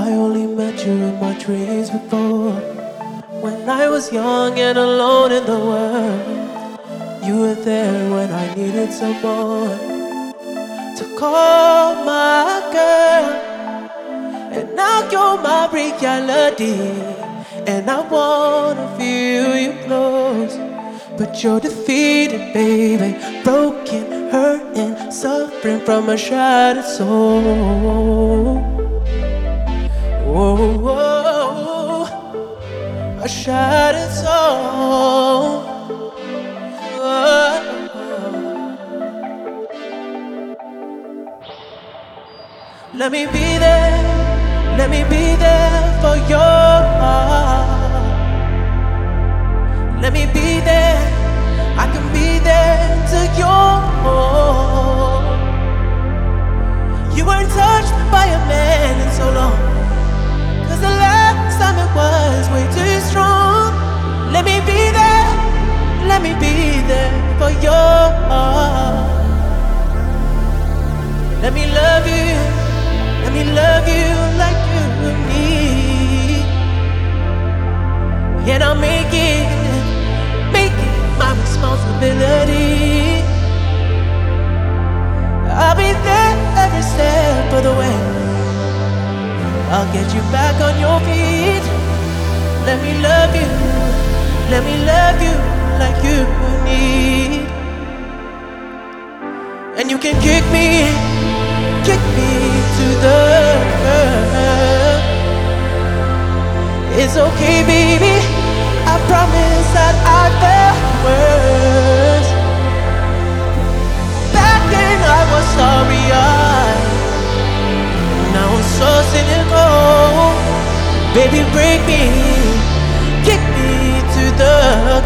I only met you in my dreams before. When I was young and alone in the world, you were there when I needed someone to call my girl. And now you're my reality, and I wanna feel you close. But you're defeated, baby, broken, hurting, suffering from a shattered soul. Oh, oh, a shattered soul. Oh. Let me be there, let me be there for your heart. Let me be there, I can be there to your home. You weren't touched by a man in so long, 'cause the last time it was way too strong. Let me be there, let me be there for your heart. Let me love you, let me love you like you need. And I'll make it my responsibility. I'll be there every step of the way. I'll get you back on your feet. Let me love you, let me love you like you need. And you can kick me to the earth. It's okay, baby, I promise that I felt worse. Back then I was sorry, now I'm so cynical. Baby, break me, kick me to the